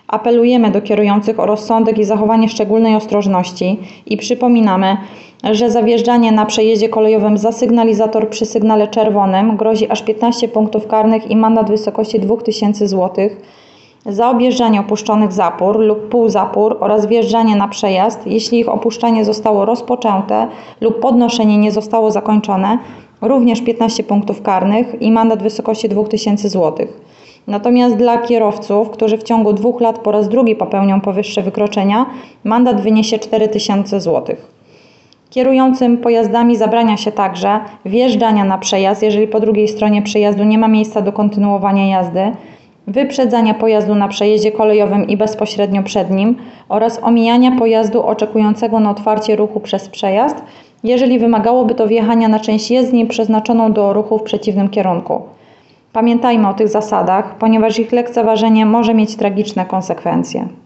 Apelujemy do kierujących o rozsądek i zachowanie szczególnej ostrożności i przypominamy, że za wjeżdżanie na przejeździe kolejowym za sygnalizator przy sygnale czerwonym grozi aż 15 punktów karnych i mandat w wysokości 2000 zł, za objeżdżanie opuszczonych zapór lub półzapór oraz wjeżdżanie na przejazd, jeśli ich opuszczanie zostało rozpoczęte lub podnoszenie nie zostało zakończone, również 15 punktów karnych i mandat w wysokości 2000 zł. Natomiast dla kierowców, którzy w ciągu 2 lat po raz drugi popełnią powyższe wykroczenia, mandat wyniesie 4000 zł. Kierującym pojazdami zabrania się także wjeżdżania na przejazd, jeżeli po drugiej stronie przejazdu nie ma miejsca do kontynuowania jazdy, wyprzedzania pojazdu na przejeździe kolejowym i bezpośrednio przed nim oraz omijania pojazdu oczekującego na otwarcie ruchu przez przejazd, jeżeli wymagałoby to wjechania na część jezdni przeznaczoną do ruchu w przeciwnym kierunku. Pamiętajmy o tych zasadach, ponieważ ich lekceważenie może mieć tragiczne konsekwencje.